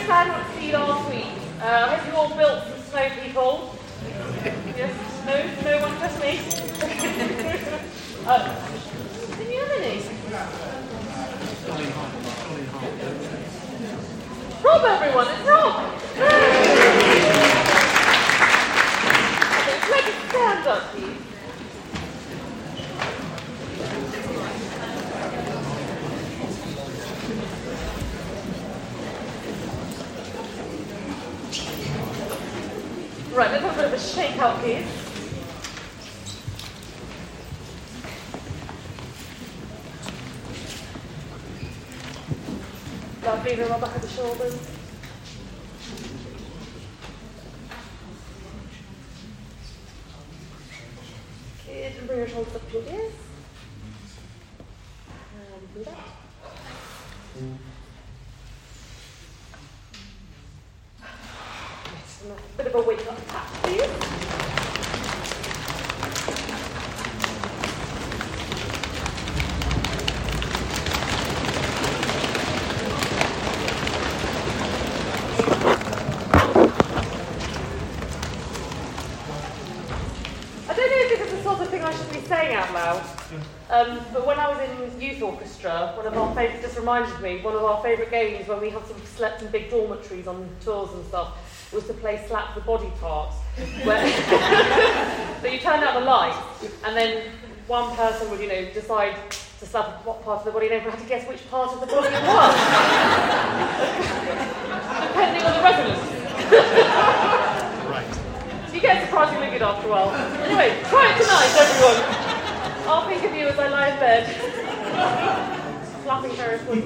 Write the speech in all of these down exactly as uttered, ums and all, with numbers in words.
sang on sea last week. Uh, I hope you all built some snow people. Yes? No? No one? Just me? uh, didn't you have any? Rob, everyone! It's Rob! Okay, let's stand up, please. Right, let's have a bit of a shake-out, please. Lovely, the rub back at the shoulders. Good, and bring your shoulders up to your ears. And do that. Yes, and a bit of a wake-up tap, please. Saying out loud, um, but when I was in youth orchestra, one of our favourite, just reminded me, one of our favourite games when we had sort of slept in big dormitories on tours and stuff, was to play slap the body parts. Where so you turned out the lights, and then one person would, you know, decide to slap what part of the body, and everyone had to guess which part of the body it was, depending on the resonance. You get surprisingly good after a while. Anyway, try it tonight, everyone. I'll think of you as I lie in bed. Flapping Ferris wheel.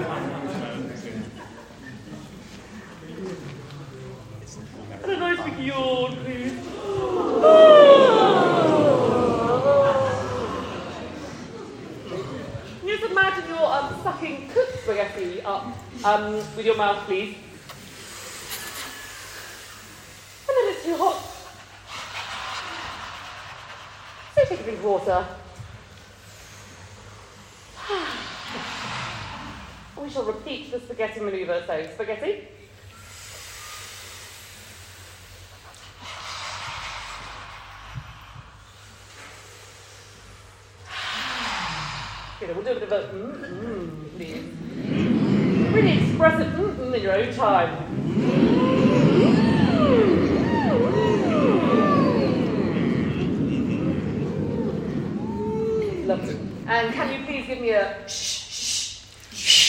And a nice big yawn, please. Just imagine you're um, sucking cooked spaghetti up um, with your mouth, please. And then it's too hot. So take a drink of water. We shall repeat the spaghetti manoeuvre. So, spaghetti. Okay, we'll do a bit of a mm-mm, please. Really expressive mm-mm in your own time. Lovely. And can you please give me a shh, shh, shh,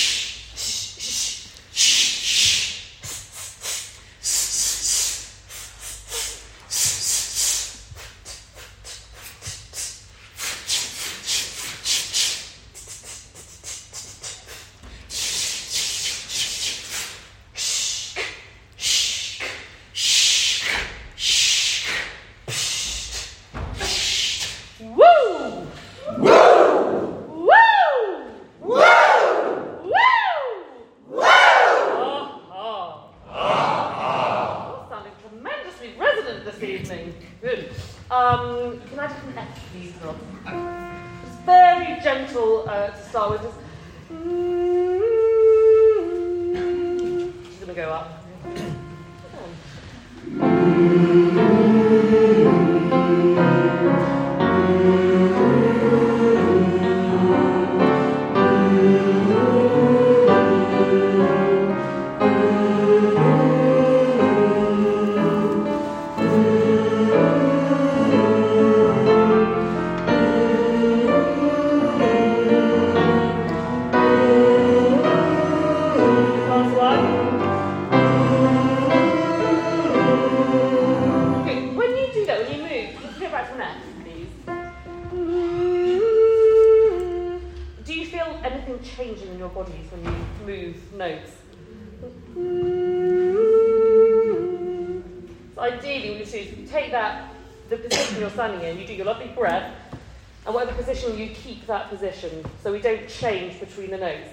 that position, so we don't change between the notes.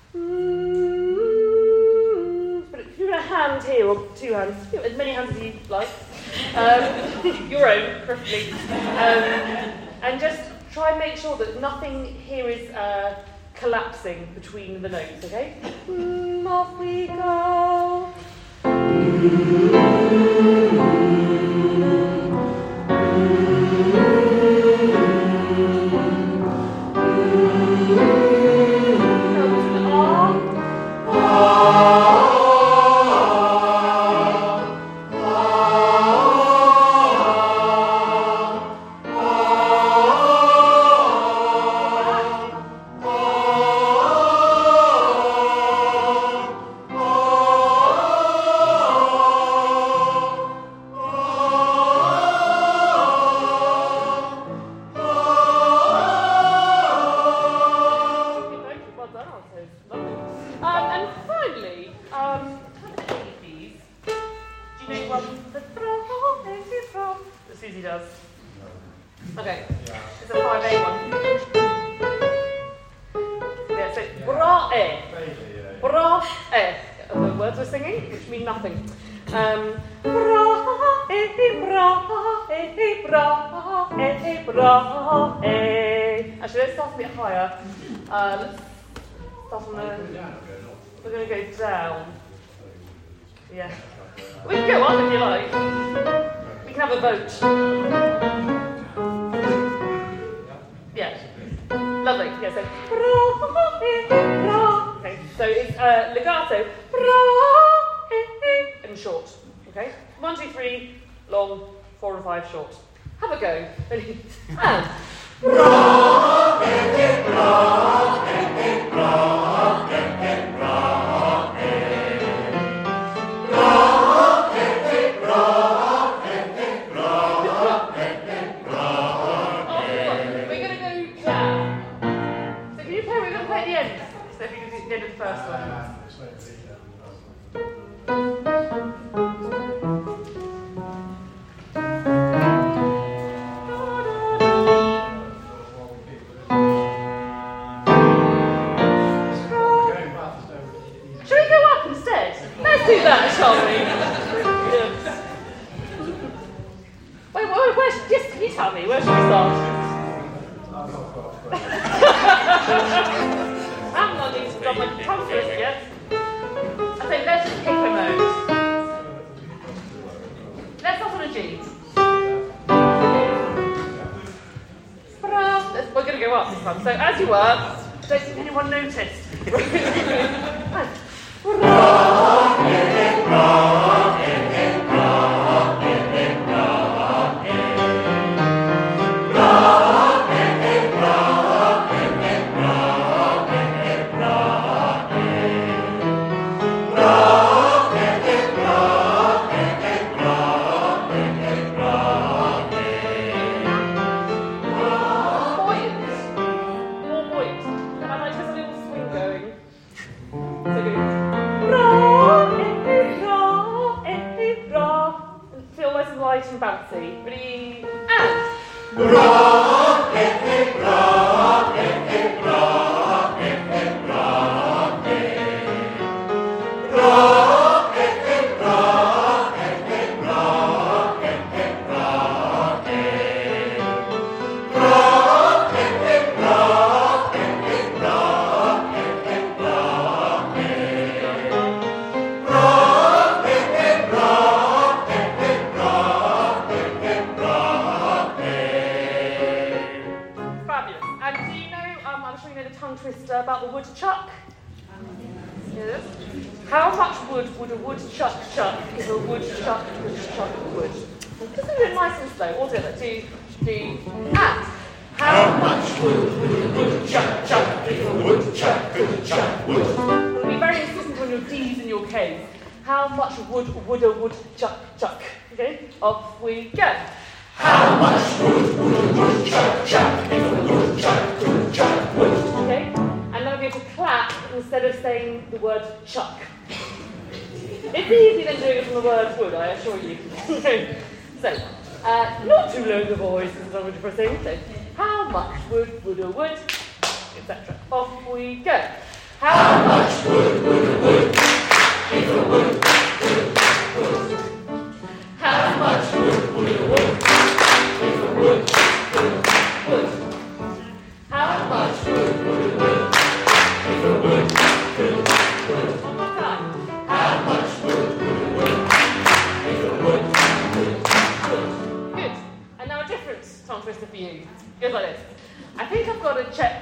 But if you have a hand here, or two hands, as many hands as you like, um, your own, preferably, um, and just try and make sure that nothing here is uh, collapsing between the notes, okay? Mm, off we go. Actually, let's start a bit higher. Uh, let's start on the... We're going to go down. Yeah. We can go up if you like. We can have a vote. Yeah. Lovely. Yeah, so... Okay, so it's uh, legato. And short. Okay? One, two, three, long, four and five, short. Have a go. And... So as you were, I don't think anyone noticed.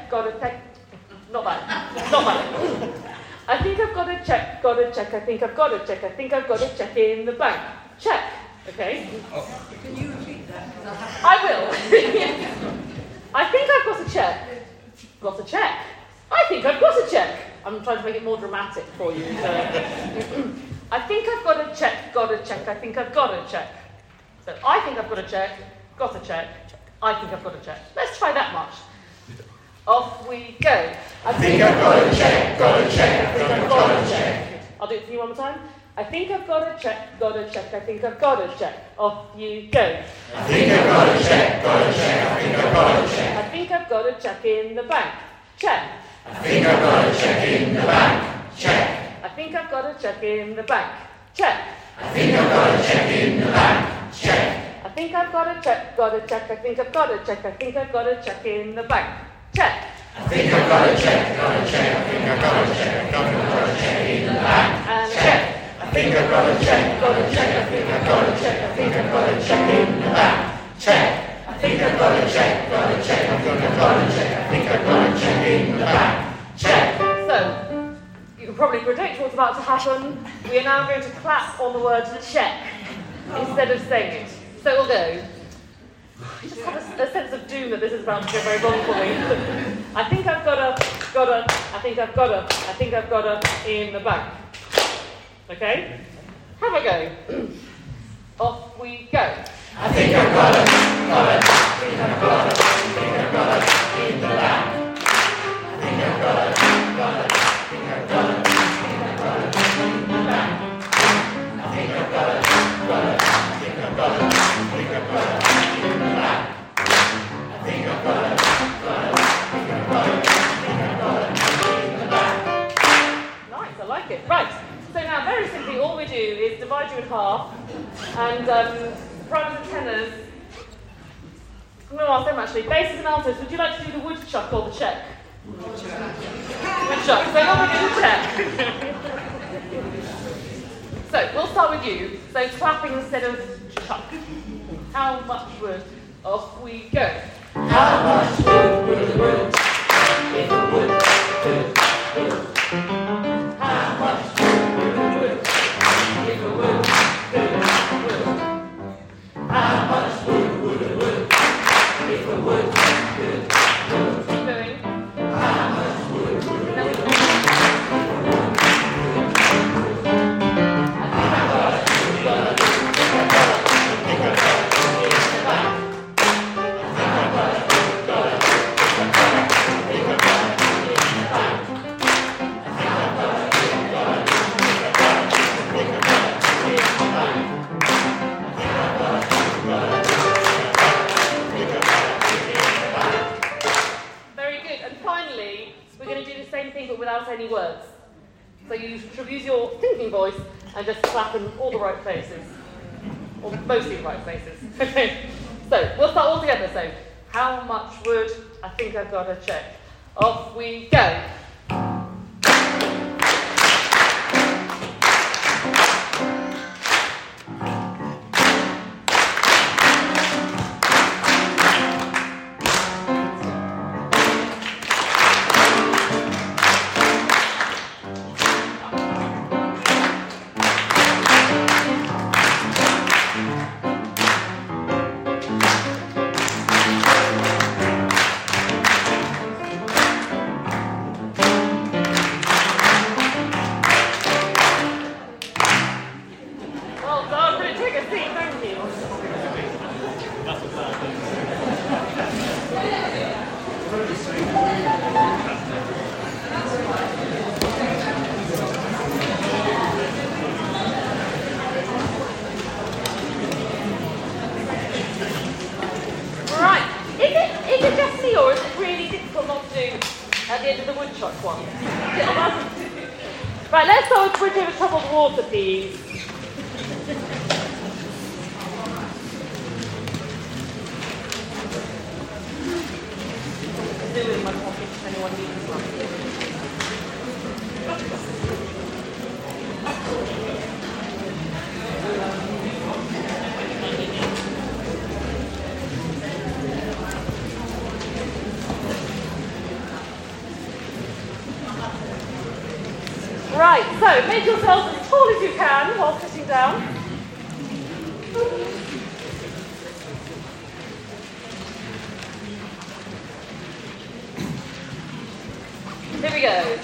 check, got a check. Not that. Not that. I think I've got a check, got a check. I think I've got a check. I think I've got a check in the bank. Check. Okay. Oh. Can you repeat that? I will. I think I've got a check. Got a check. I think I've got a check. I'm trying to make it more dramatic for you. So. I think I've got a check, got a check. I think I've got a check. So I think I've got a check, got a check. I think I've got a check. Let's try that much. Off we go. I, I think I've got a check, got a check. I think I've got a check. I'll do it for you one more time. I think I've got a check, got a check. I think I've got a check. Off you go. I think I've got a check, got a check. I think I've got a check. I think I've got a check in the bank. Check. I think I've got a check in the bank. Check. I think I've got a check in the bank. Check. I think I've got a check in the bank. Check. I think I've got a check, got a check. I think I've got a check. I think I've got a check in the bank. Check. I think I've got a check, got a check. I think I've got a check. I think I've got a check in the bank. And check. I think I've got a check, got a check. I think I've got a check. I think I've got a check in the bank. Check. I think I've got a check, got a check. I think I've got a check. I think I've got a check in the bank. Check. So, you can probably predict what's about to happen. We are now going to clap on the word check instead of saying it. So we'll go. I just have a, a sense of doom that this is about to go very wrong for me. I think I've got a, got a, I think I've got a, I think I've got a in the bank. Okay? Have a go. Off we go. I think I've got it, got it, I think I've got it, I think I've got it in the bank. I think I've got it, got it, I think I've got it, I think I've got it in the bank. I think I've got it, got it, I think I've got it, I think I've got it in the bank. I think I've got it, got it, I think I've got it, I think I've got it in the bank. Nice, I like it. Right, so now very simply all we do is divide you in half and um, primaries and tenors. I'm going to ask them actually. Basses and altos, would you like to do the woodchuck or the check? Woodchuck. Woodchuck. So now we do the check. So we'll start with you. So clapping instead of chuck. How much wood? Off we go. How much wood, wood, wood, if a wood, wood, wood. How much wood, wood, wood, if a wood, wood, wood. How much wood, wood, wood, if a wood, wood, wood. Keep going. How much wood, wood, wood. Without any words. So you should use your thinking voice and just clap in all the right places. Or mostly the right places. Okay. So we'll start all together. So how much wood? I think I've got to check. Off we go. Right, let's start with Bridge Over Troubled Water, please. Do it in my pocket if anyone needs one. Right, so make yourselves as tall as you can while sitting down. Here we go.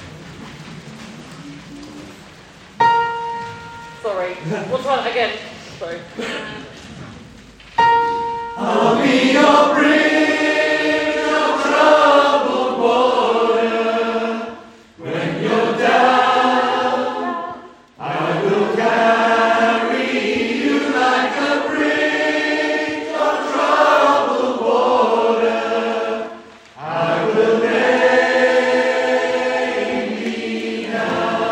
Sorry, we'll try that again. Sorry. I'll be your bridge of troubled water. When you're down, I will carry you like a bridge of troubled water. I will lay me down.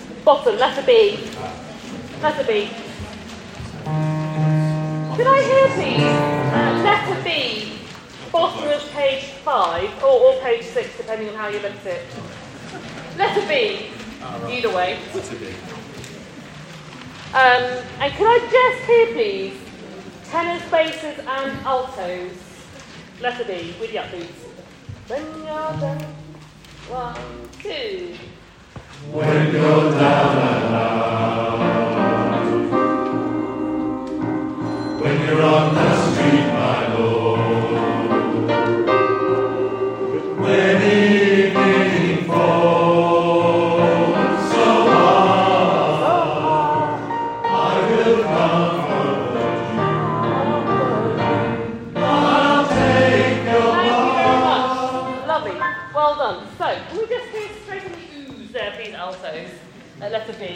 Bottom, letter B. Letter B. Could I hear, please, uh, letter B, bottom of page five, or, or page six, depending on how you look at it. Letter B, either way. Letter B. Um, and could I just hear, please, tenors, basses, and altos? Letter B, with the upbeats. When you're done, one, two. When you're down and out, when you're on the street, my Lord, when evening falls so hard, I will comfort you. I'll take your Thank you very hand. much. Lovely. Well done. So, can we just hear straight on the oohs there, please, altos? At letter B.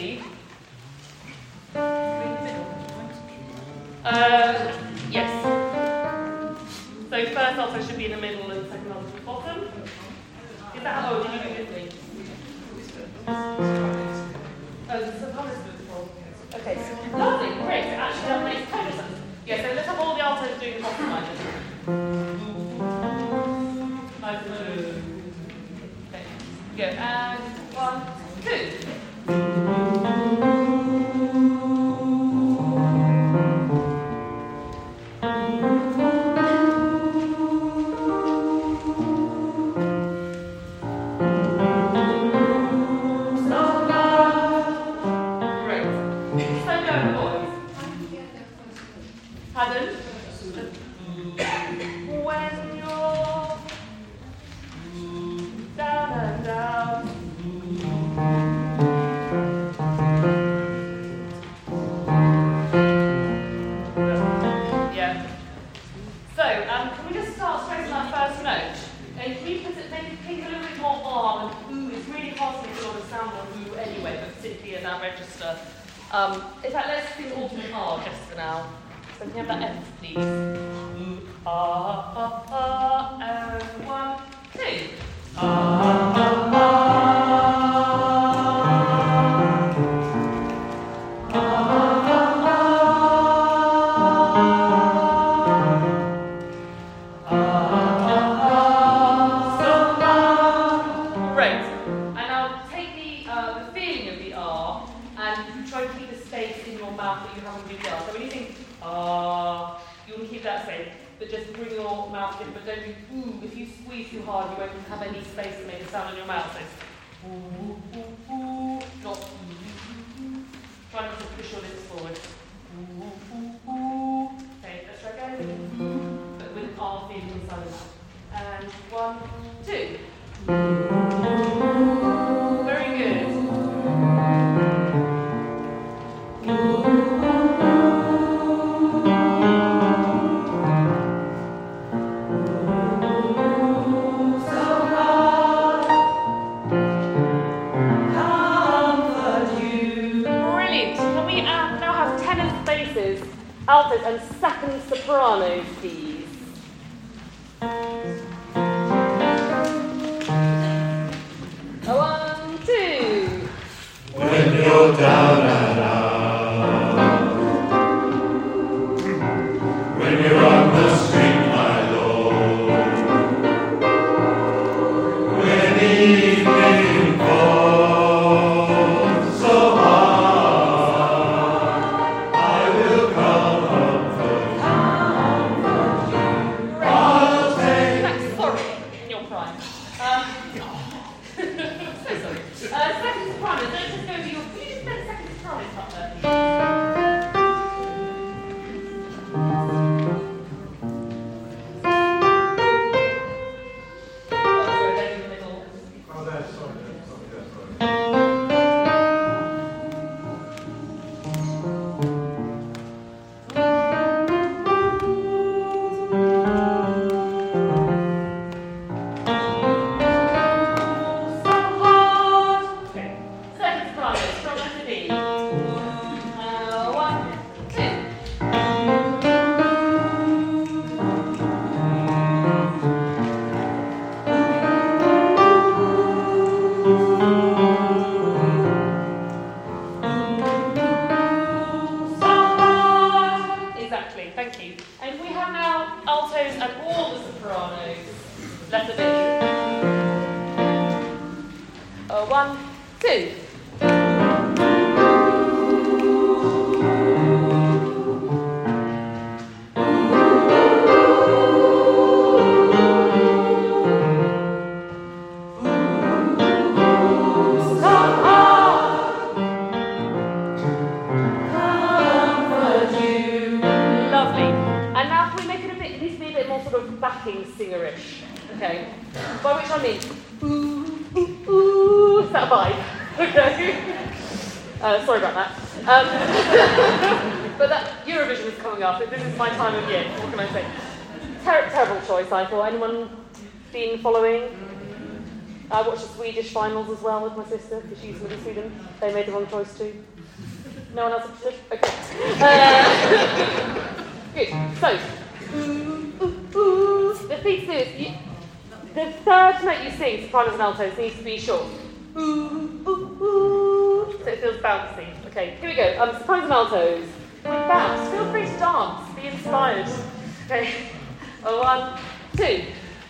Uh, yes. So first alto should be in the middle and second alto at the bottom. Is that how, oh, did you do it with me? Oh, the soprano is beautiful. Okay, lovely, great. Actually, that makes total sense. Yeah, so let's have all the altos doing the bottom line. Nice and low. Okay, good. And one, two. Pardon? When you're down and down. Yeah. So, um, can we just start straight on that first note? And can you put it, make it pink a little bit more R and ooh? It's really hard to make a lot of sound on ooh anyway, but particularly as our register. Um, in fact, let's sing alternate R just for now. So can you have that F, please? Ooh, ah, ah, ah, and one, two. Ah, ah, ah, ah. Ah, ah, ah, ah. Ah, ah, ah. So loud. Great. And now take the, uh, the feeling of the R and try to keep the space in your mouth that you haven't used out. So when you think ah, you want to keep that space, but just bring your mouth in, but don't do ooh. If you squeeze too hard, you won't have any space to make a sound in your mouth. So it's ooh, ooh, ooh, not ooh. Try not to push your lips forward. Ooh, ooh, ooh. Okay, let's try again. But with an R feeling inside the mouth. And one, two. Very good. Altos and second sopranos, please. One, two. When you're down and out, when you're on the street, my Lord, when evening falls so hard, I will come comfort you. I'll take. That's sorry, in your prime. Um, so sorry. Uh, second soprano, don't just go to your. Can you just play the second soprano part there, please? backing singerish. Okay, by which I mean ooh, ooh, ooh. Is that a vibe? Okay. Uh, sorry about that. Um, but that Eurovision is coming up. This is my time of year. What can I say? Ter- terrible choice, I thought. Anyone been following? I watched the Swedish finals as well with my sister because she's from Sweden. They made the wrong choice too. No one else understood? Okay. Uh, good. So, ooh, ooh, ooh. The thing is, you, the third note you sing, sopranos and altos, needs to be short. Ooh, ooh, ooh. So it feels bouncy. Okay, here we go. Um, sopranos and altos. With bounce, feel free to dance. Be inspired. Okay. Oh, one, two.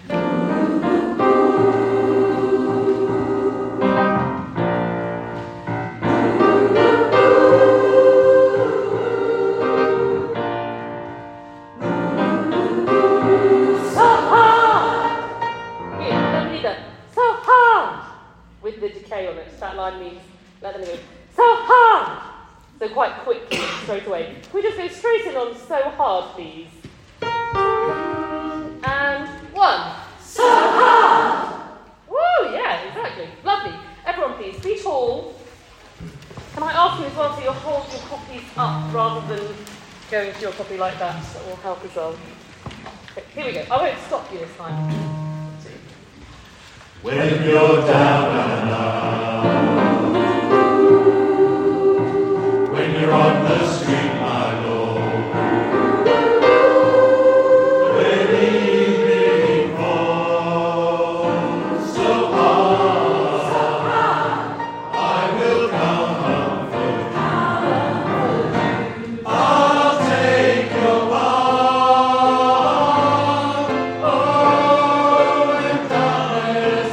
With the decay on it, that line means let them go so hard. So quite quickly, straight away. Can we just go straight in on so hard, please? And one. So hard. Woo, yeah, exactly. Lovely. Everyone, please be tall. Can I ask you as well to you hold your copies up rather than going to your copy like that? That will help as well. Okay, here we go. I won't stop you this time. When you're down and out, when you're on the street, my lord, when the evening falls so hard, so hard, I will come comfort you. I'll take your part. Oh, when darkness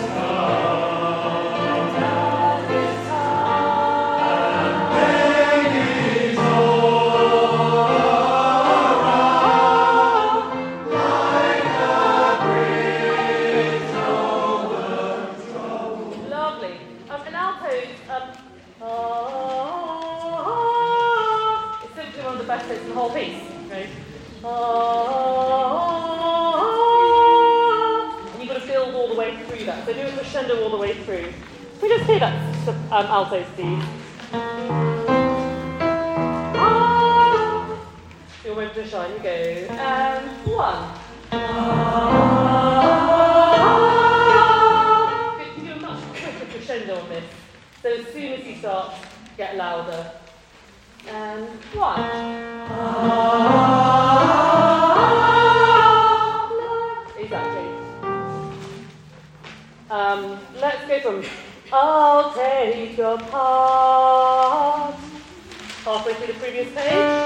whole piece, okay? And you've got to build all the way through that. So do a crescendo all the way through. Can we just hear that um, altos, please? Your moment to shine, you go. And one. Good, you do a much quicker crescendo on this. So as soon as you start, get louder. And one. Exactly. Um, let's go from I'll take your part. Halfway through the previous page.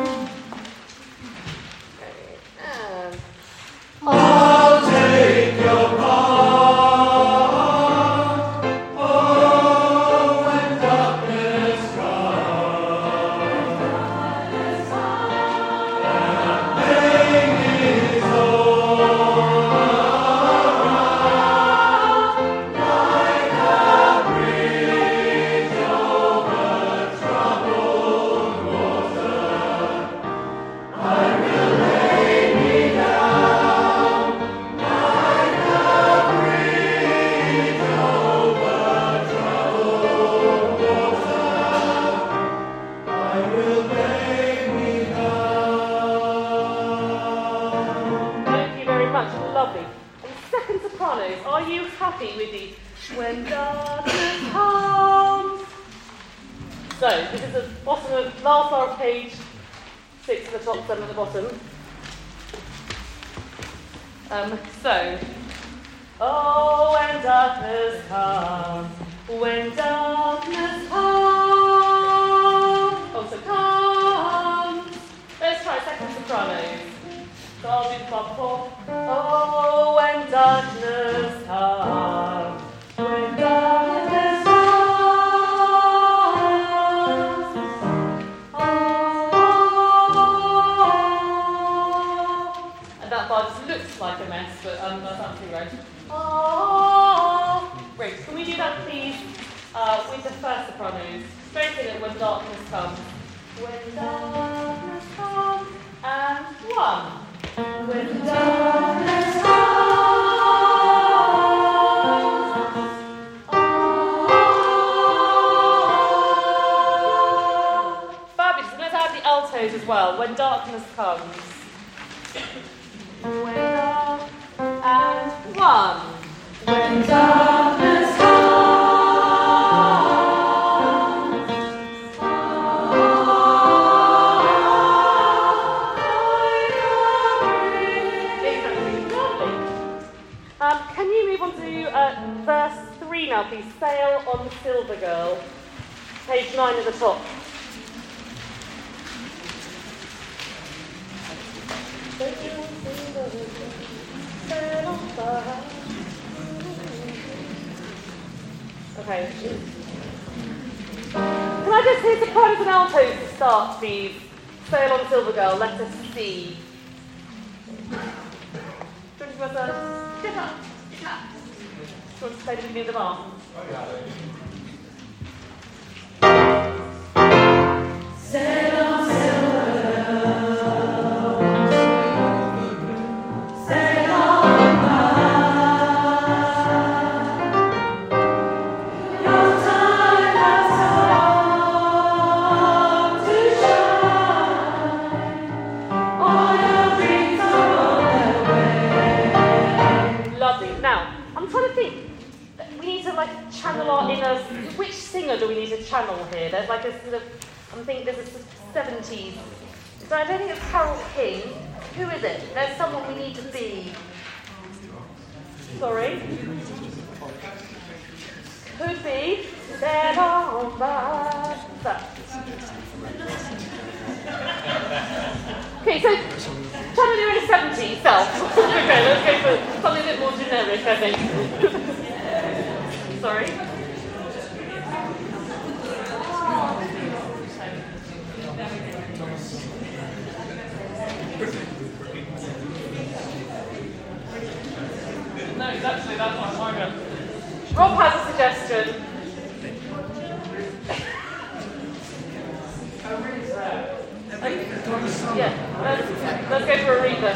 Okay. And I'll take your part. When darkness comes. So, this is the bottom of last bar of page six at the top, seven at the bottom. Um, so, oh, when darkness comes, when darkness comes, oh, so comes. Let's try second sopranos. So I'll do the bar before. Oh, when darkness comes. When darkness comes, oh, and that bar just looks like a mess, but um, that's absolutely right. Oh, great. Can we do that, please, uh, with the first sopranos? Straight in it when darkness comes. When darkness comes, and one. When darkness comes. well. When darkness comes. When dark and one. When darkness comes. Um, can you move on to uh, verse three now, please? Sail on the Silver Girl. Page nine at the top. Okay. Can I just hear sopranos and altos to start, please? Sail on Silver Girl, let us see. Get up, get up. Do you want to play the beginning of the bar? Oh, yeah. Sail on Silver Girl, sail on by. Your time has come to shine. All your dreams are on their way. Lovely. Now, I'm trying to think. We need to like channel our inner. Which singer do we need to channel here? There's like a sort of. I'm thinking there's a sort of seventies. So I don't think it's Harold King. Who is it? There's someone we need to be. Sorry. Could be. There on that. Okay, so channel your inner seventies self. Okay, let's go for something a bit more generic, I think. Sorry. No, actually, that's not mine. Rob has a suggestion. Yeah, let's, let's go for Aretha.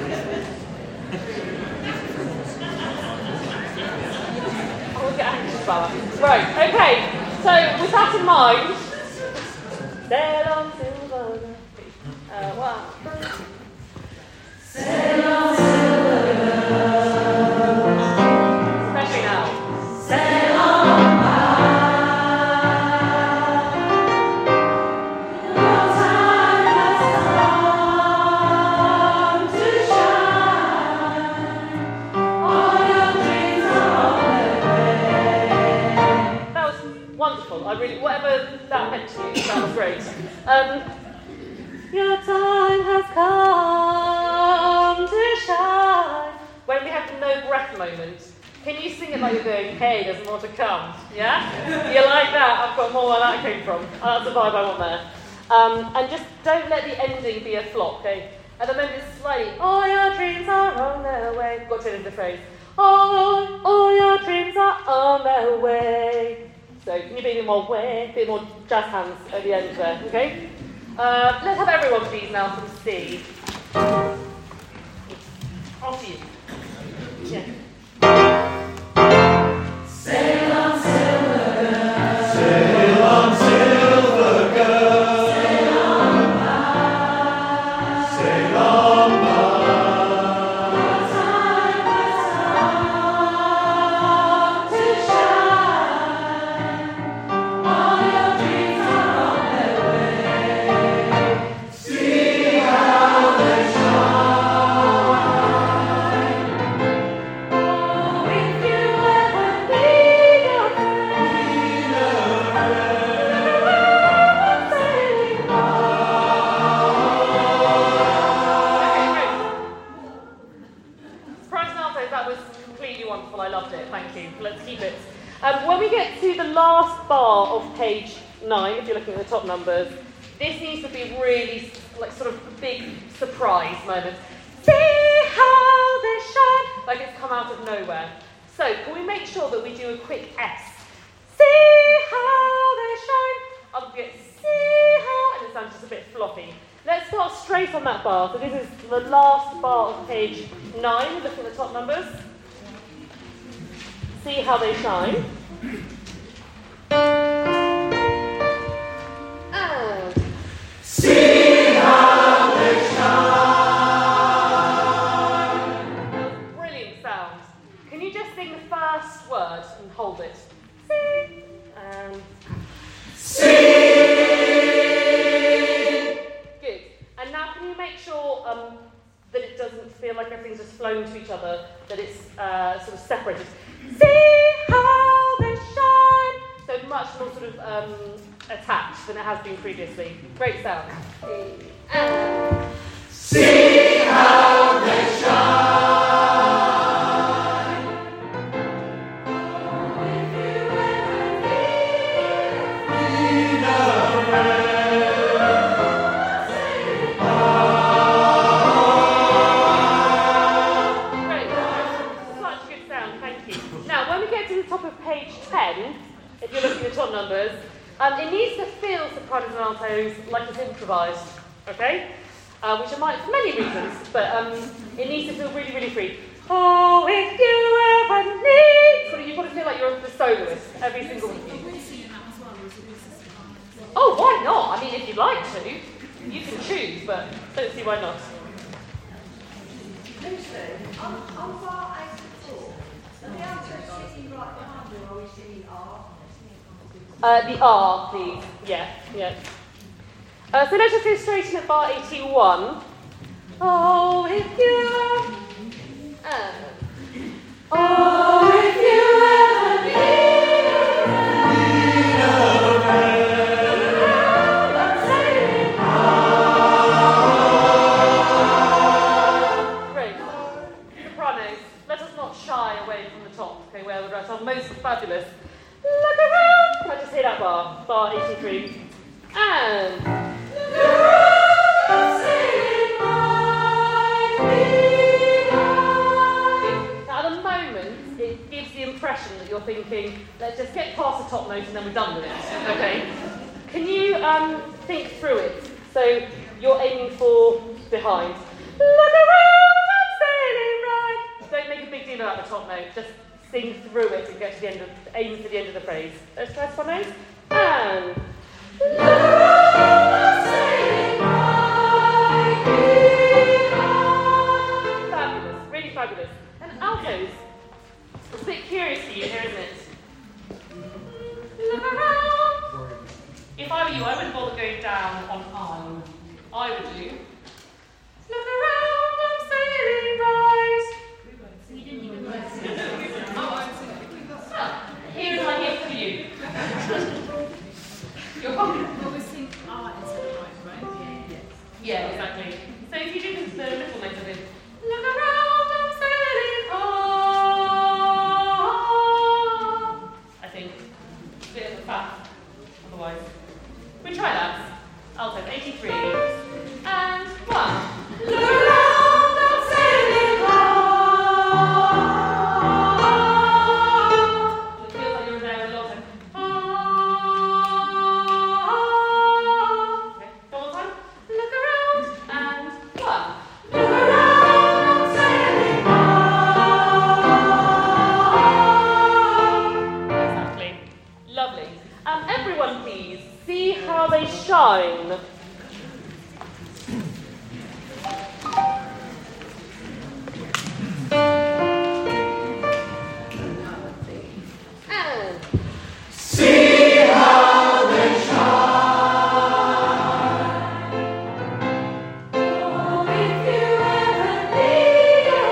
I will get anxious about that. Right, okay, so with that in mind, sail on silver. Uh, one, three. Sail on Silver Girl, Especially now. sail on by. Your time has come to shine. All your dreams are on their way. That was wonderful. I really, whatever that meant to you, that was great. Um, your time has come to shine. When we have the no breath moment, can you sing it like you're going, hey, there's more to come? Yeah? You like that? I've got more where that came from. Oh, that's the vibe I want there. Um, and just don't let the ending be a flop, okay? At the moment, it's slightly, all your dreams are on their way. Got to end the phrase. All, all your dreams are on their way. So can you be a bit more way, a bit more jazz hands at the end there, okay? Uh, let's have everyone please now from C. Off you. Yeah. Sail on Silver Girl, Sail on Silver Girl, sail on by. sail on by. Your time has come to shine. All your dreams are on their way. See how they shine. Oh, if you ever need a friend, Need a sailing by. Okay, great. Surprise and alto, that was completely wonderful. I loved it. Thank you. Let's keep it. Um, when we get to the last bar of page nine, if you're looking at the top numbers, this needs to be really like sort of a big surprise moment. See how they shine, like it's come out of nowhere. So can we make sure that we do a quick S? See how they shine. I'll get see how, and it sounds just a bit floppy. Let's start straight on that bar. So this is the last bar of page nine. Look at the top numbers. See how they shine. And See how flown to each other that it's uh, sort of separated. See how they shine! So much more sort of um, attached than it has been previously. Great sound. And See how they shine. If you're looking at top numbers, um, it needs to feel sopranos and altos like it's improvised, okay? Uh, which it might for many reasons, but um, it needs to feel really, really free. Oh, if you ever need, sort of, you've got to feel like you're the soloist, every single one of you. Oh, why not? I mean, if you'd like to, you can choose, but don't see why not. Lucy, on, on bar eighty-four, are the altos sitting right behind you, or are we singing R? Uh, the R, please. Yeah, yeah. Uh, so let's just go straight in at bar eighty-one. Oh, if you uh, oh, if you ever need a friend. Great. Sopranos, let us not shy away from the top, okay, where the rest are most fabulous. Look around! I just hit that bar, bar eighty-three. And look around, sing my Now at the moment, it gives the impression that you're thinking, let's just get past the top note and then we're done with it. Okay? Can you um, think through it? So you're aiming for behind. Look around, I'm sailing right. Don't make a big deal about the top note. Just sing through it and get to the end of, aim for the end of the phrase. Let's try sopranos. And look around, I'm sailing right behind. Fabulous, really fabulous. And altos, it's a bit curious for you here, isn't it? Look around. If I were you, I wouldn't bother going down on I'm. I would do. Look around, I'm sailing right. We didn't even know. Here's my gift for you. You're welcome. Well, we sing R instead of right, right? Yeah. Yeah, exactly. So if you do the little note of it, look around, I'm sailing home. I think. A bit of a faff, otherwise. We try that. Alto, eighty-three. And one. Look around, I'm sailing home. It feels like you're there a lot of okay, one more time. Look around and one. Look around, I'm sailing home. Exactly. Lovely. Um, everyone please, see how they shine. And See how they shine. Oh, if you ever need a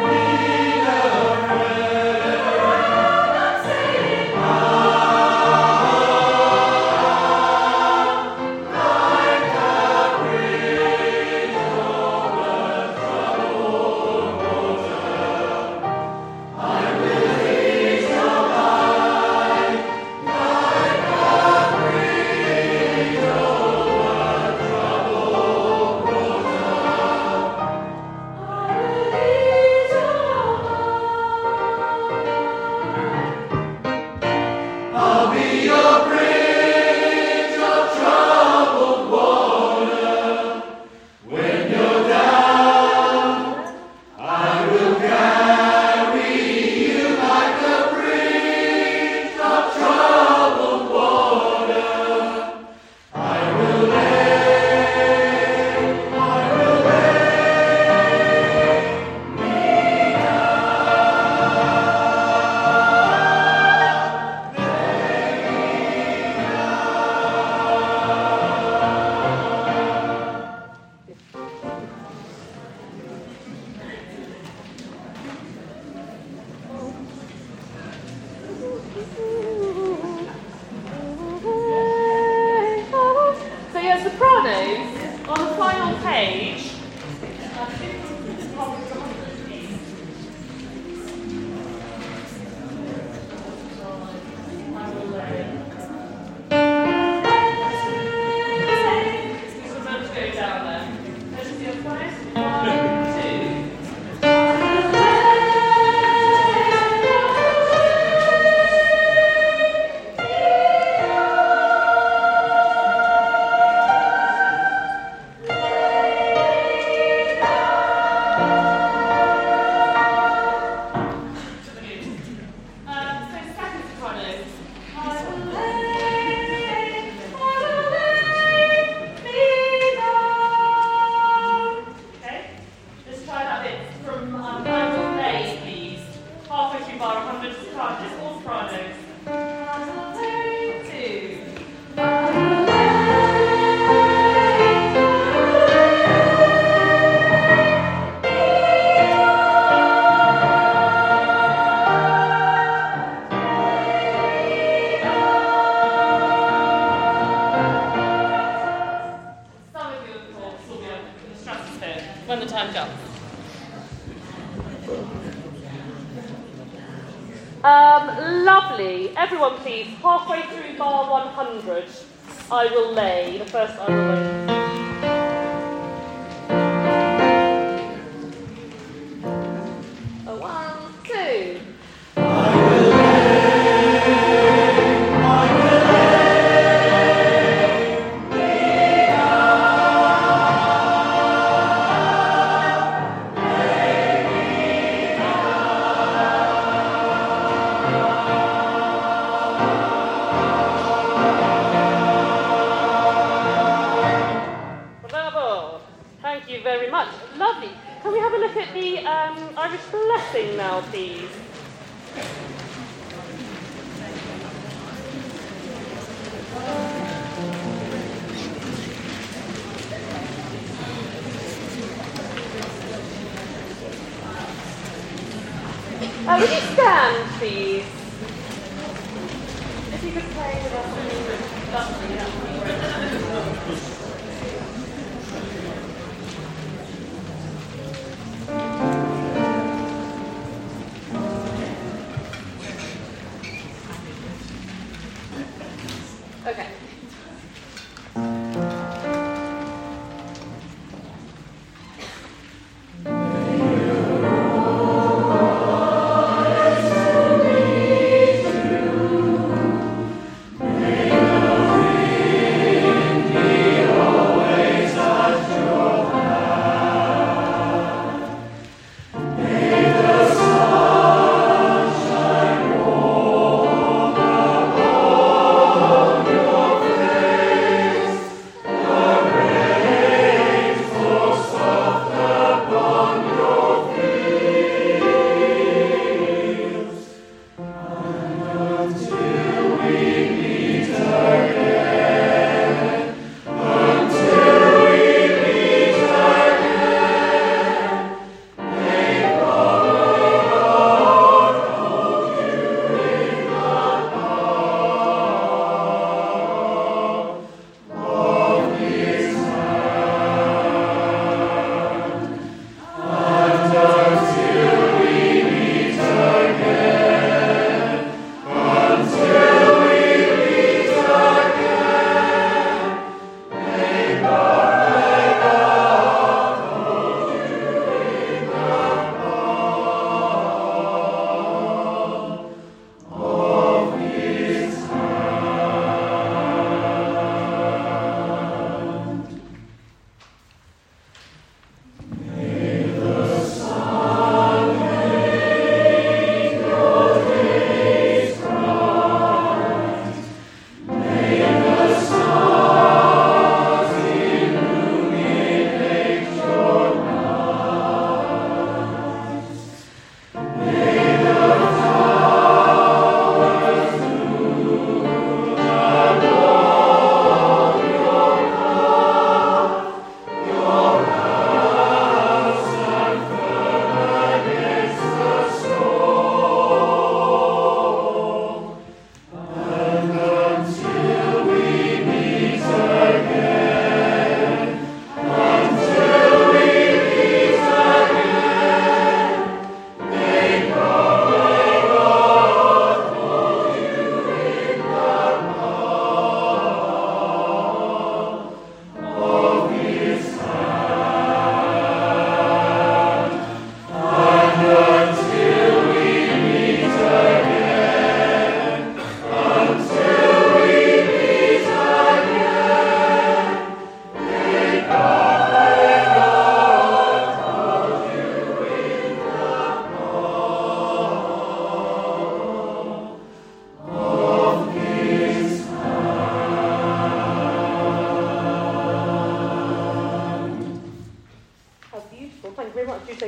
friend, I'm sailing home. Right page. When the time comes. Um, lovely. Everyone please, halfway through bar one hundred, I will lay. The first I will lay. A one, two. Lovely. Can we have a look at the um, Irish blessing now, please? Uh, would you stand, please? If you could play with us, lovely, that would be great. Okay. May the wind be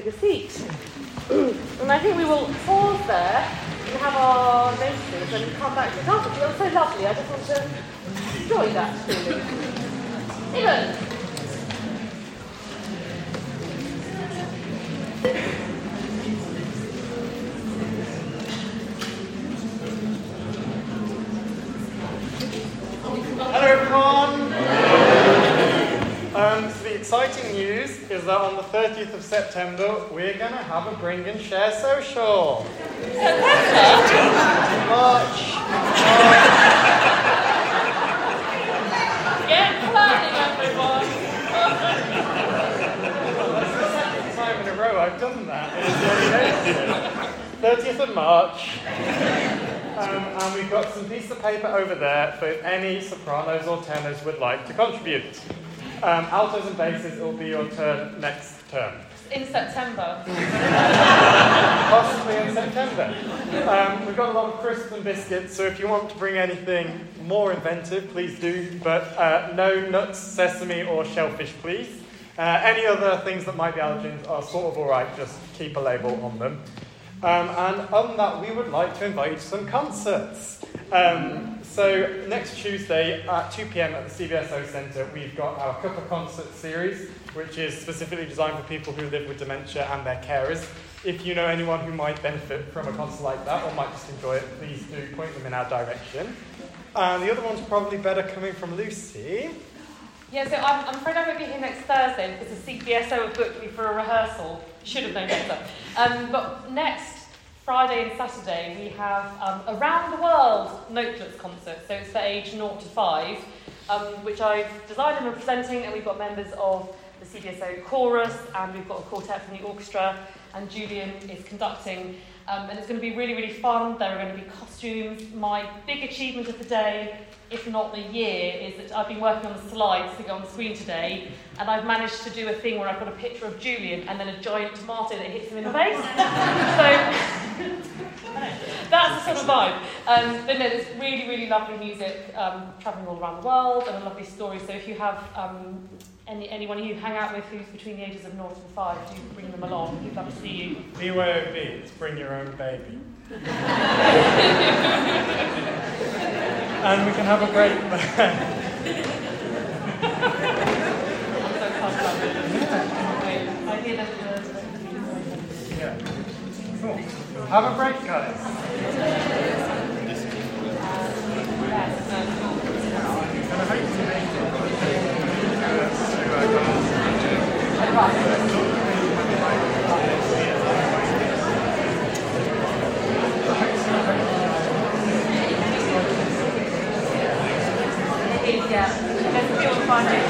a seat. And I think we will pause there and have our notices and come back to the carpet. It was so lovely. I just want to enjoy that feeling. Stephen. Hello everyone! Um, so the exciting news is that on the thirtieth of September we're going to have a Bring and Share social. March. Get planning, everyone! That's the second time in a row I've done that. thirtieth of March. Um, and we've got some piece of paper over there for any sopranos or tenors would like to contribute. Um, altos and basses, it will be your turn next term. In September. Possibly in September. Um, we've got a lot of crisps and biscuits, so if you want to bring anything more inventive, please do. But uh, no nuts, sesame, or shellfish, please. Uh, any other things that might be allergens are sort of all right, just keep a label on them. Um, and other than that, we would like to invite you to some concerts. Um, so next Tuesday at two p.m. at the C V S O Centre, we've got our Cup of Concert series, which is specifically designed for people who live with dementia and their carers. If you know anyone who might benefit from a concert like that or might just enjoy it, please do point them in our direction. And the other one's probably better coming from Lucy. Yeah, so I'm, I'm afraid I won't be here next Thursday because the C V S O have booked me for a rehearsal. Should have known better. Um, but next Friday and Saturday we have um, a Round the World Noteless concert. So it's for age zero to five, um, which I've designed and representing, and we've got members of the C V S O chorus, and we've got a quartet from the orchestra, and Julian is conducting. Um, and it's going to be really, really fun. There are going to be costumes. My big achievement of the day, if not the year, is that I've been working on the slides to go on the screen today, and I've managed to do a thing where I've got a picture of Julian and then a giant tomato that hits him in the face. So that's the sort of vibe. Um, but no, there's really, really lovely music um, travelling all around the world, and a lovely story. So if you have um, any, anyone you hang out with who's between the ages of zero and five, do bring them along. We'd love to see you. B Y O B, it's bring your own baby. And we can have a break. Yeah. Cool. Have a break, guys. And I hope you make Yeah, let's see what fun it is.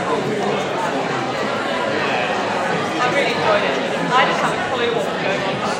I just have a clue what's going on.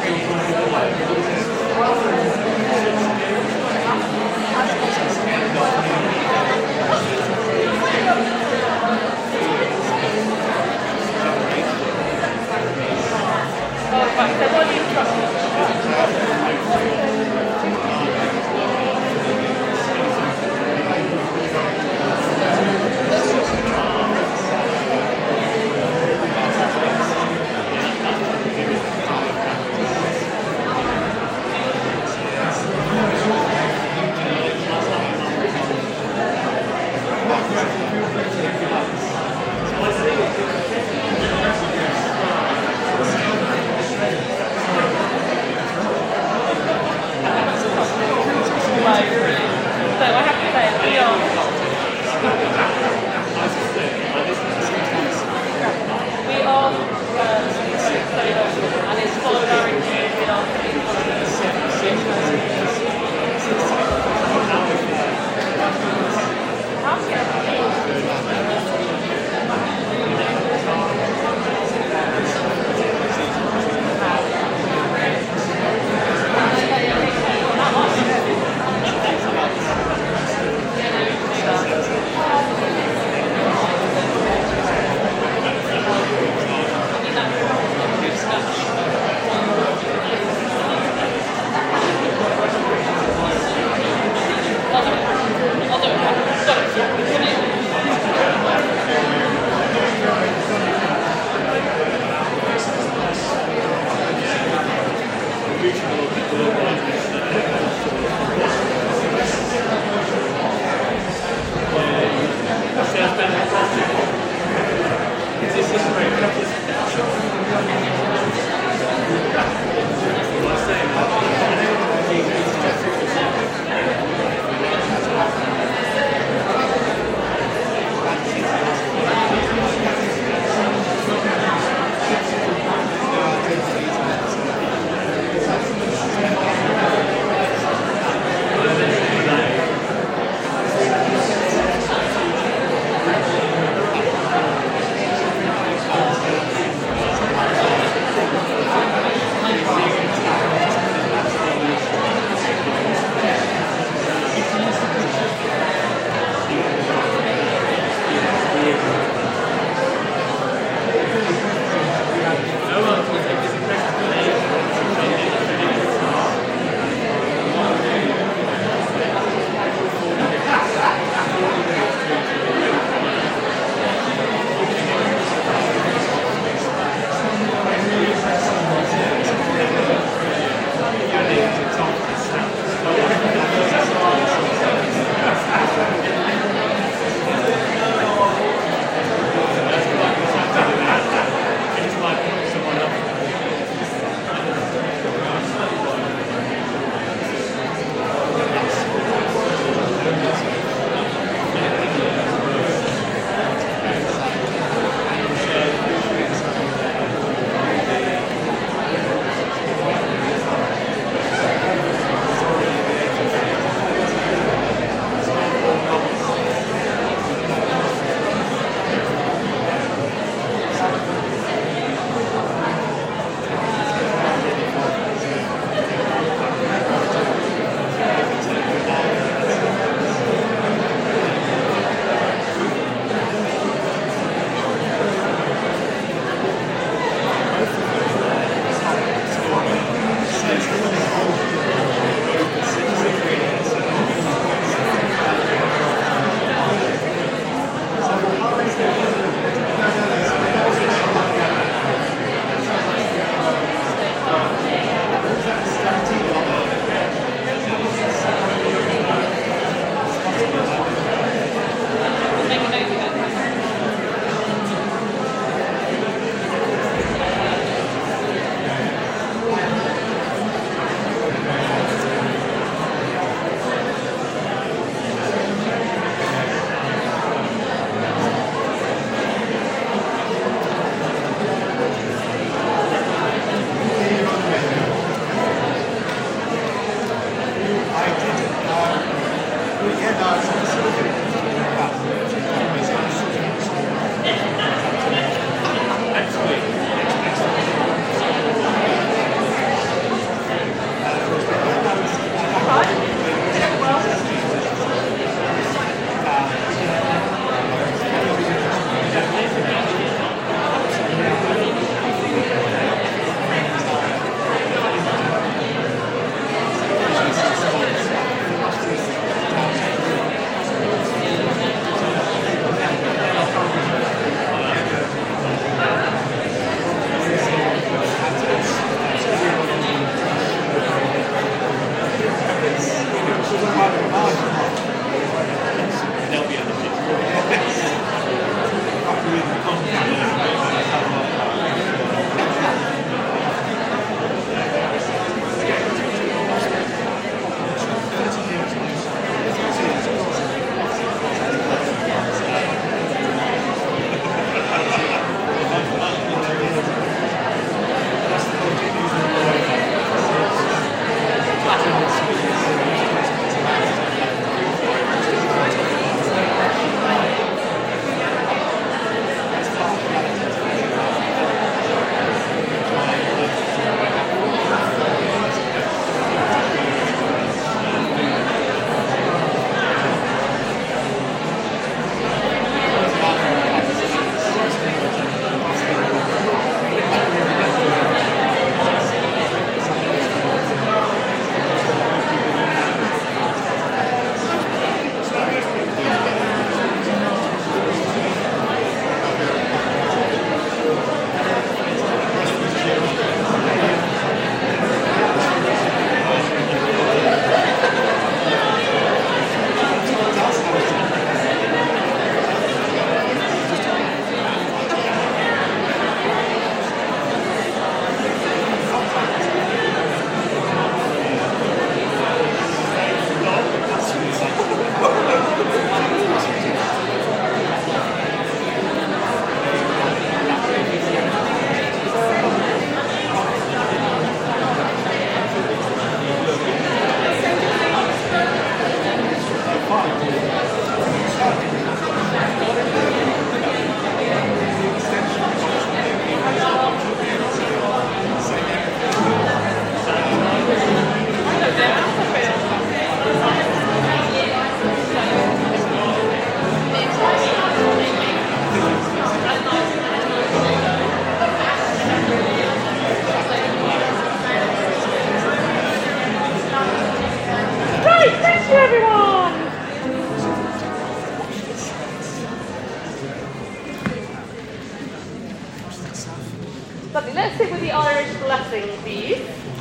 Lovely. Let's sit with the Irish blessing, please.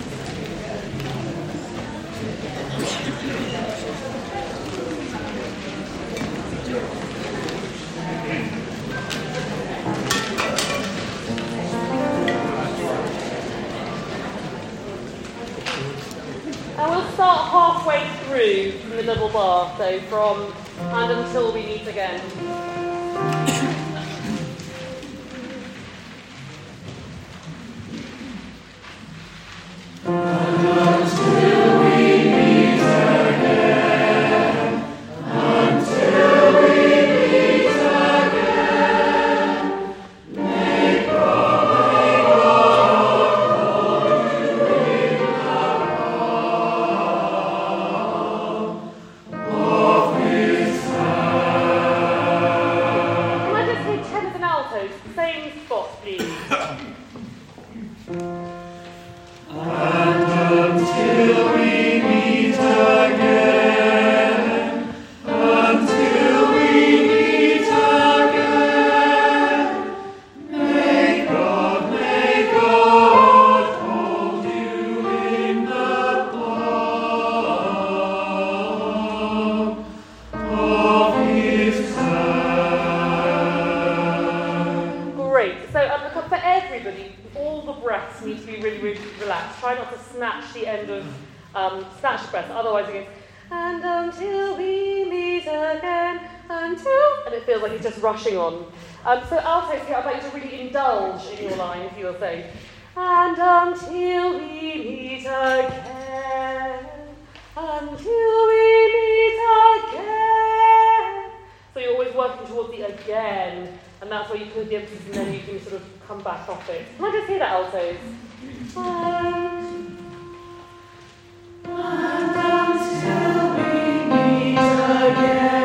And we'll start halfway through from the double bar, so from and until we meet again. Rushing on. Um, so altos here, I'd like you to really indulge in your line, if you will say, and until we meet again, until we meet again. So you're always working towards the again, and that's where you put the emphasis, and then you can sort of come back off it. Can I just hear that, altos? Um, and until we meet again.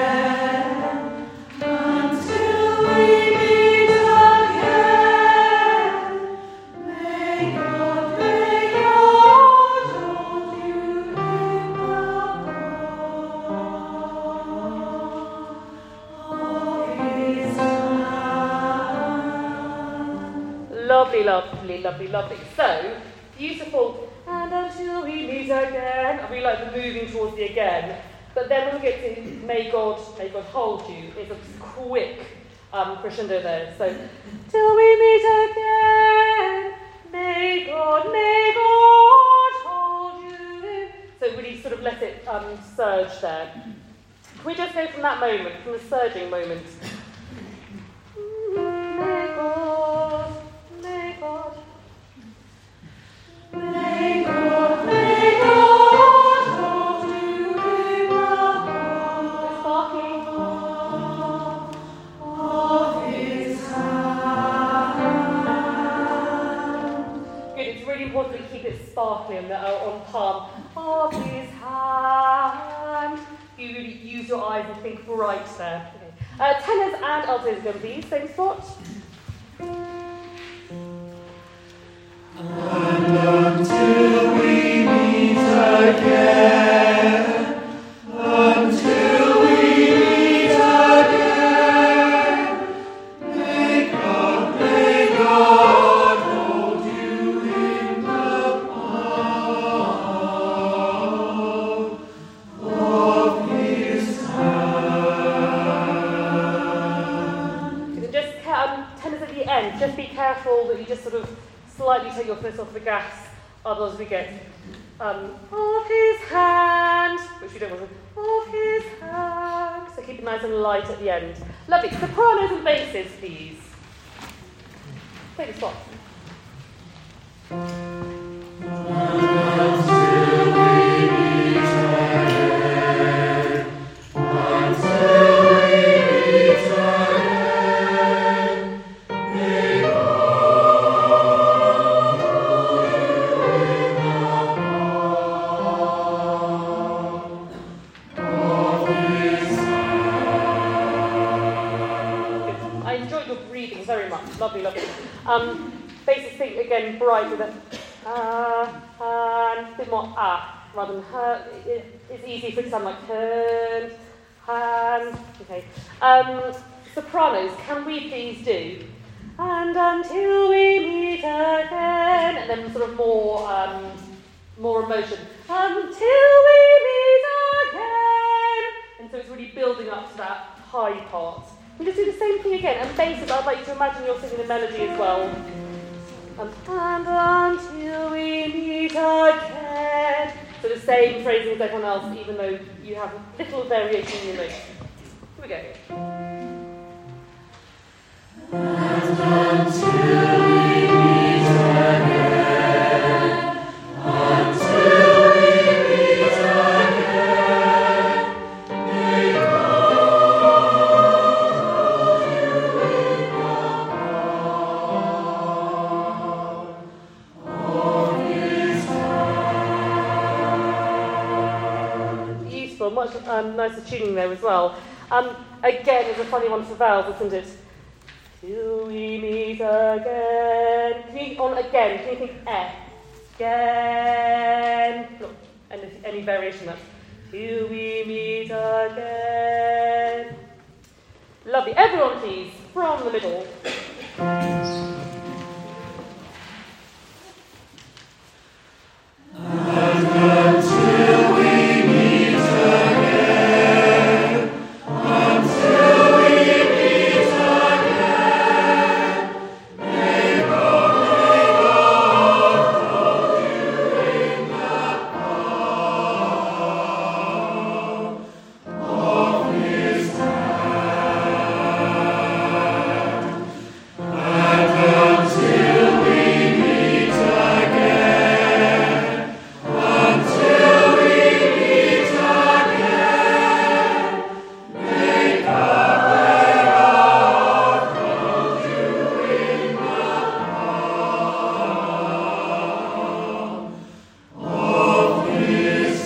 Lovely, lovely, lovely, lovely. So, beautiful. And until we meet again. I really like the moving towards the again. But then when we get to may God, may God hold you, it's a quick um, crescendo there. So, till we meet again, may God, may God hold you. So really sort of let it um, surge there. Can we just go from that moment, from the surging moment? May God. May God, may God, may God hold you in the sparkling of His hand. Good, it's really important to keep it sparkling on, the, uh, on palm of His hand. You really use your eyes and think bright there. Okay. Uh, tenors and altos again, please. Same spot. And until we meet again, until we meet again, may God, may God hold you in the palm of His hand. You can just um, tenors at the end. Just be careful that you just sort of slightly take your foot off the gas, otherwise we get um, of His hand, which we don't want to, of His hand. So keep it nice and light at the end. Lovely. Sopranos and basses, please. Take a spot. Lovely, lovely. Um, basses think again bright with a uh, and a bit more ah rather than her. It, it's easy for it to sound like turn, hand. Okay. Um, sopranos, can we please do? And until we meet again. then sort of more, um, more emotion. Until we meet again. And so it's really building up to that high part. We just do the same thing again. And basses, I'd like you to imagine you're singing the melody as well. Um, and until we meet again. So the same phrasing as everyone else, even though you have little variation in your notes. Here we go. And until we meet again, until we meet again, may God hold you in the palm of His hand. Useful, much um, nicer tuning there as well. Um, again, it's a funny one for vowels, isn't it? Till we meet again. Can you, on again, can you think eh? Again. No, any, any variation of that. Till we meet again. Lovely. Everyone please, from the middle. And until we meet again, until we meet again, may God, may God hold you in the palm of His hand. And until we meet again, until we meet again, may God, may God hold you in the palm of His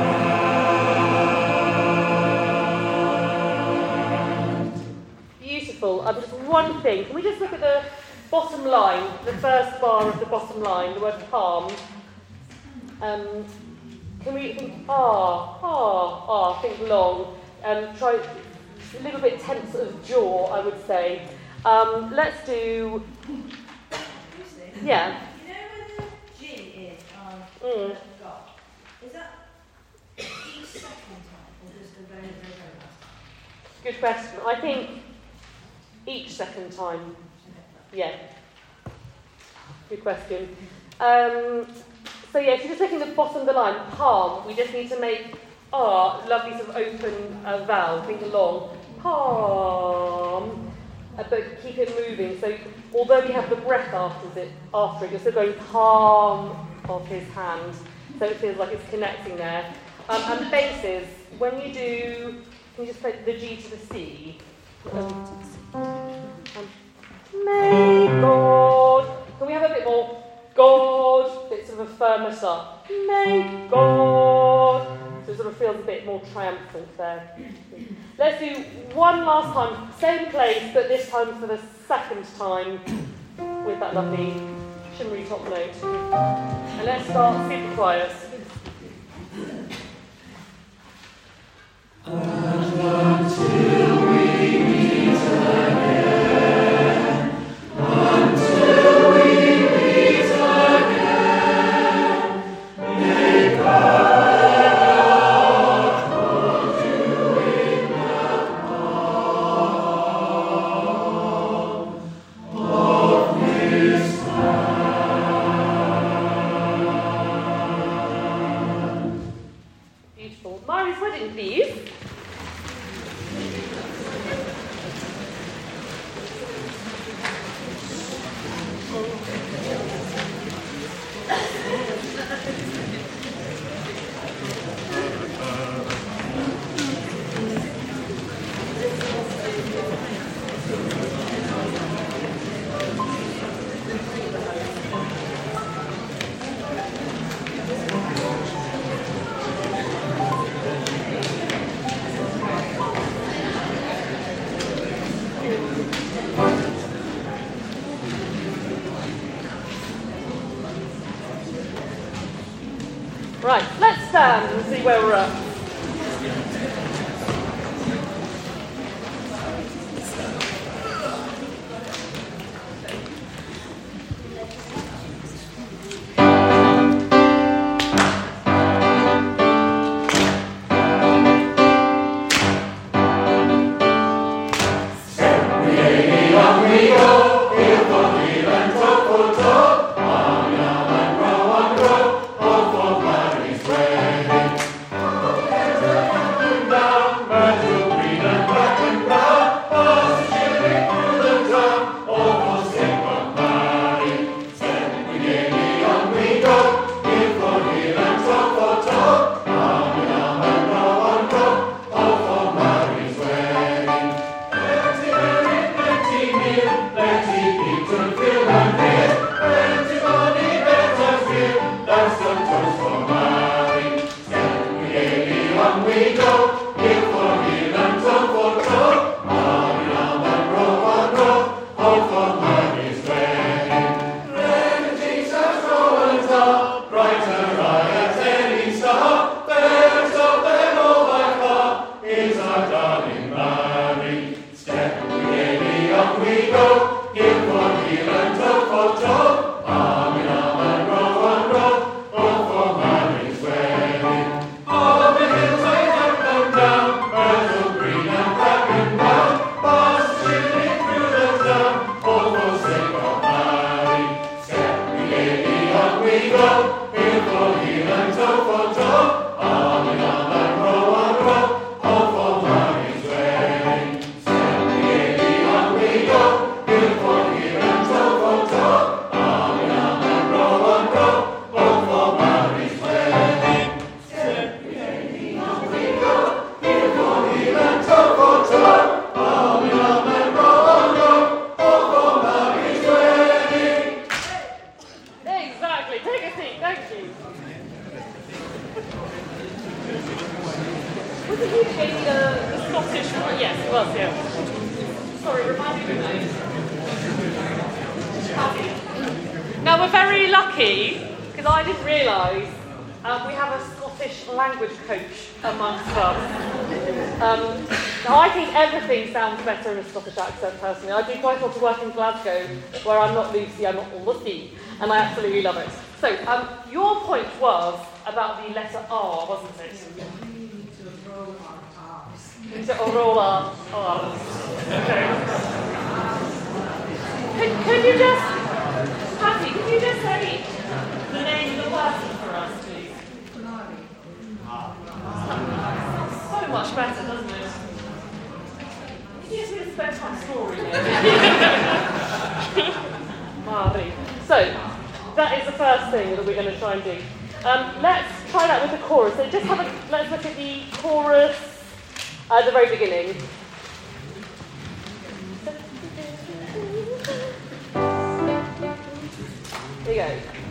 hand. Beautiful. Um, just one thing. Can we just look at the bottom line, the first bar of the bottom line, the word palm? Um, can we think ah, ah, ah, think long. Um, try a little bit tense of jaw, I would say. Um, let's do, yeah. You know where the G is on Mm. the God? Is that each second time or just the very, very, very last time? Good question. I think each second time. Yeah. Good question. Um, so yeah, if you're just looking at the bottom of the line, palm, we just need to make R, lovely sort of open uh, vowel, think along. Palm. Uh, but keep it moving. So although we have the breath after it, after it, you're still going palm of His hand. So it feels like it's connecting there. Um, and basses, when you do, can you just play the G to the C? Um, um, may God. Can we have a bit more God? Bit sort of a firmer start. May God. So it sort of feels a bit more triumphant there. Let's do one last time, same place, but this time for the second time with that lovely shimmery top note. And let's start super quiet. And until we meet again, until we meet again, may God hold you in the palm of His hand. Beautiful. Mari's wedding, please. Right, let's stand and see where we're at. Now we're very lucky, because I didn't realise um, we have a Scottish language coach amongst us. Um, now I think everything sounds better in a Scottish accent personally. I do quite a lot of work in Glasgow where I'm not Lucy, I'm not Lucy, and I absolutely love it. So um, your point was about the letter R, wasn't it? We need to roll our R's. We need to roll our R's. Okay. Could, could you just, Patty, could you just say the name of the person for us, please? Sounds so much better, doesn't it? Did you just really spend time story here? Mari. So, that is the first thing that we're going to try and do. Um, let's try that with the chorus. So just have a, let's look at the chorus at the very beginning. Here you go.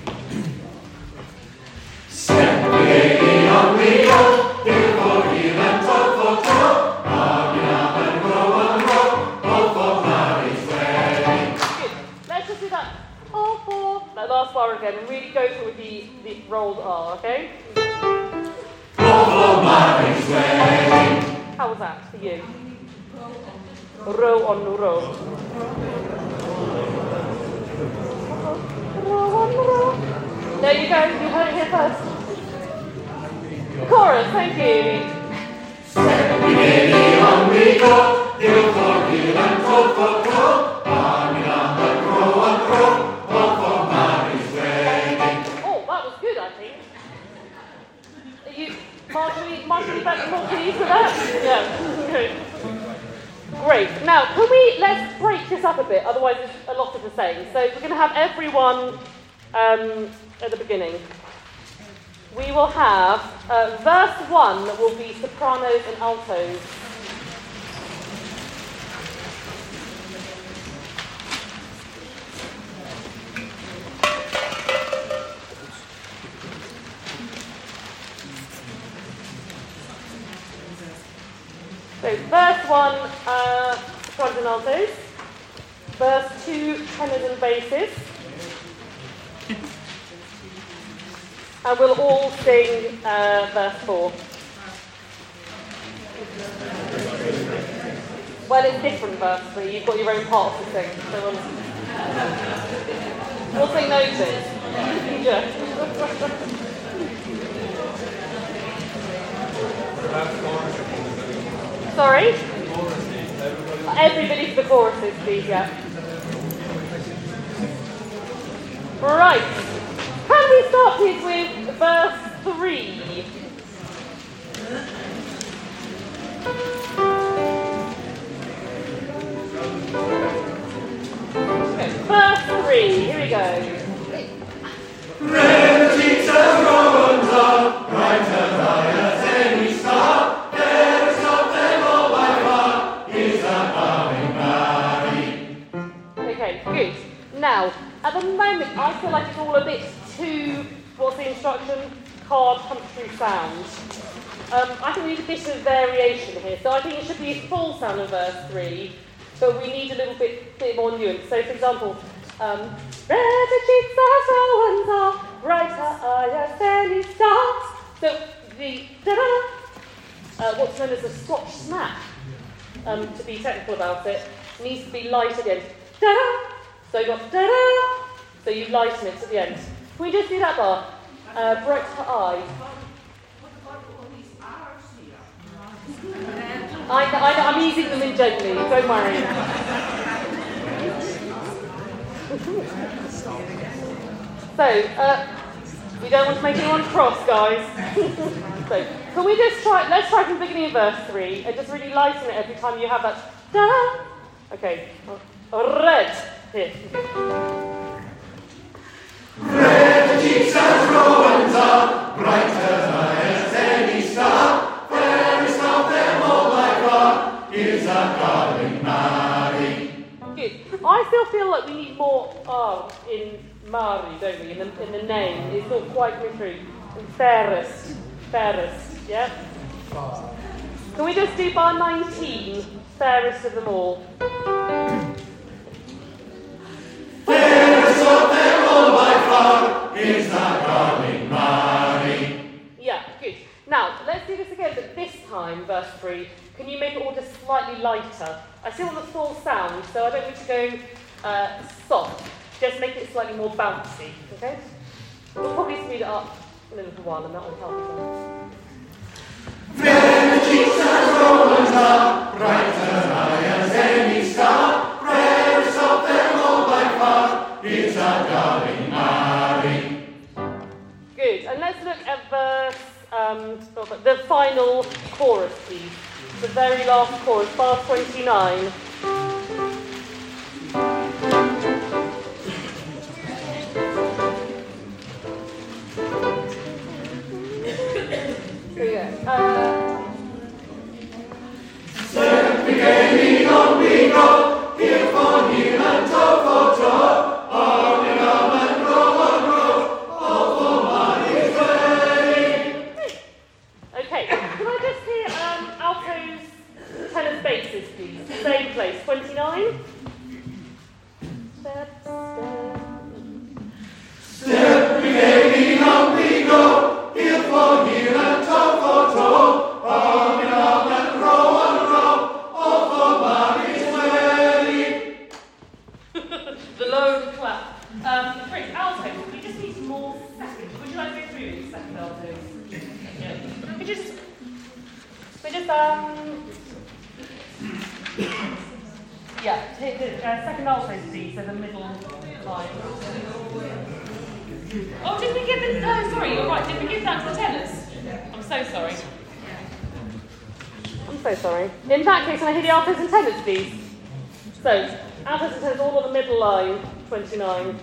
Let's just do that. All four. That last bar again, and really go for it with the, the rolled R, okay? How was that for you? Row on row. Row on row. There you go, you heard it here first. The chorus, thank you. Oh, that was good, I think. Are you marginally, marginally better, more pleased with that? Yeah, good. Great. Now, can we, let's break this up a bit, otherwise it's a lot of the same. So we're going to have everyone um, at the beginning. We will have, uh, verse one will be sopranos and altos. So verse one, uh, sopranos and altos. Verse two, tenors and basses. And we'll all sing uh, verse four. Well, it's different verse three. You've got your own parts to sing. So we'll, we'll sing those bits. Yeah. Sorry? Everybody to the choruses, please, yeah. Right. Can we start please with verse three? Okay, verse three, here we go. Red cheeks and Romans are brighter than any star. There's something all my heart is a coming Mary. Okay, good. Now, at the moment, I feel like it's all a bit too, what's the instruction? Card country sound. Um, I think we need a bit of variation here. So I think it should be a full sound in verse three, but we need a little bit, bit more nuance. So, for example, um, redder cheeks as Romans are, brighter eyes than any stars. So the da-da, uh, what's known as a Scotch snap, um, to be technical about it, needs to be light at the end. Da-da. So you've got da-da. So you lighten it at the end. Can we just do that bar? Uh, brighter eyes. I, I, I'm easing them in gently, don't worry. So, uh, We don't want to make anyone cross, guys. So, can we just try, let's try from the beginning of verse three, and just really lighten it every time you have that, da. Okay, red, here. Red Jesus Rowans brighter as any star, fairest of them all by far, is our darling Mary. Good. I still feel like we need more R in Mary, don't we, in the, in the name. It's not quite coming through. And fairest, fairest, yeah? Can we just do bar nineteen, fairest of them all? Fairest of them all by far, is our darling Mary. Yeah, good. Now, let's do this again, but this time, verse three, can you make it all just slightly lighter? I still want the full sound, so I don't need to go uh, soft. Just make it slightly more bouncy, okay? We'll probably speed it up in a little while, and that will help as well. Fair Jesus Rowans brighter as any star, fairest of them all by far, is our darling Mary. Good, and let's look at verse, um, the final chorus, please. The very last chorus, bar twenty-nine. Here we go. Uh, Step we gaily on we go, heel for heel and toe for toe, arm in arm and row on row, all for Mary's wedding. okay, can I just hear um, altos, tenors, basses, please? Same place, twenty-nine. Step, step. Step we gaily on we go, heel for heel and toe for toe, arm in arm and row on row, all for Mary's wedding. The low clap. Um, great, altos. We just need some more seconds. Would you like to go through these second altos? Yeah. We just, we just um, yeah. Take the uh, second altos, please. So the middle line. Oh, did we give it? No, sorry, you're right. Did we give that to the tenors? I'm so sorry. I'm so sorry. In that case, can I hear the altos and tenors, please? So, altos and tenors all on the middle line, twenty-nine.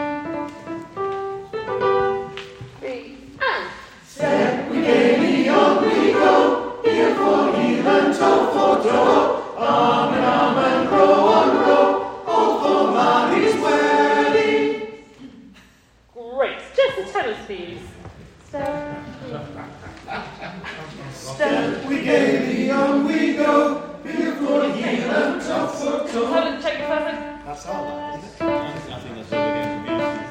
Three, and. Step we gaily on we go, heel for heel and toe for toe, arm in arm and row on row, all for Mary's wedding. Great. Just the tenors, please. Step. Step we gaily on we go, heel for heel and toe for toe. Helen, check your first. That's all that, isn't it? I think that's all we're doing for music.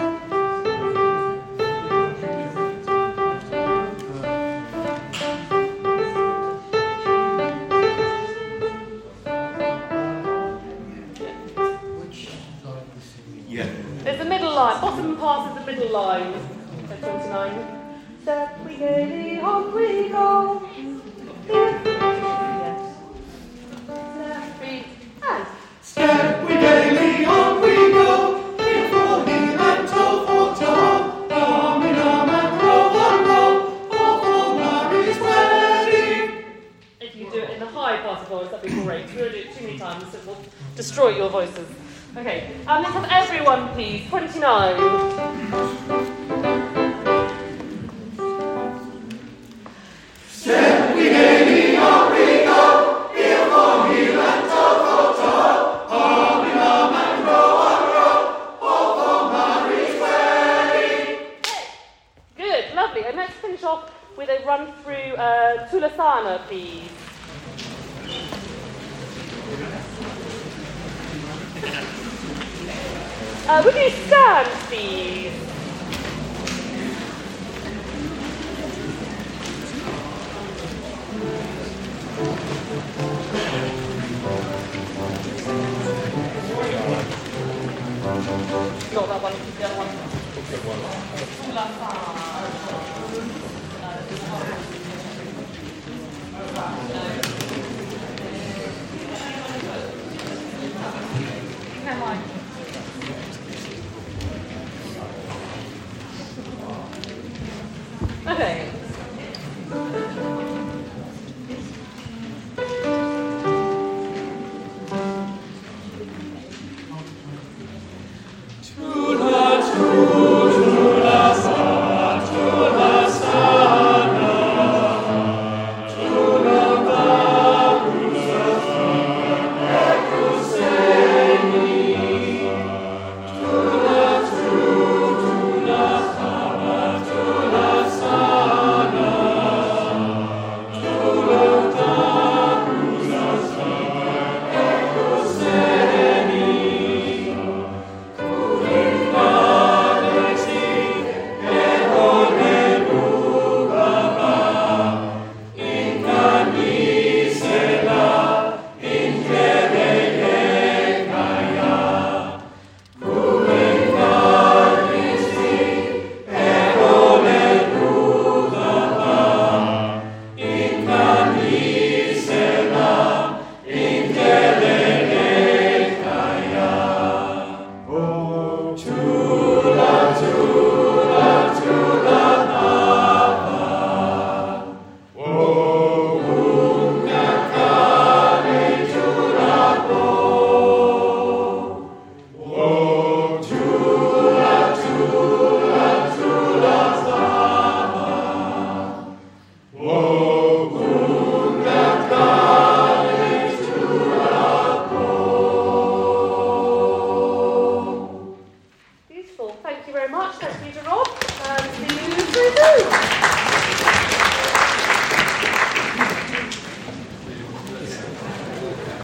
Yeah. There's the middle line. Bottom part of the middle line. So twenty-nine. Step we gaily on we go. Yes. Step we and. Step we gaily on we go, heel for heel and toe for toe, arm in arm and row on row, all for Mary's wedding. If you do it in the high part of voice, that'd be great. We're going to do it too many times, so it will destroy your voices. Okay, um, let's have everyone, please. twenty-nine. Step we gaily on we go, heel for heel and toe for toe, arm in arm and row on row, all for Mary's wedding. Good, lovely. And let's finish off with a run through uh, Tulasana, please. Uh, would you stand, please? Not that one, the other one. Never mind. Okay.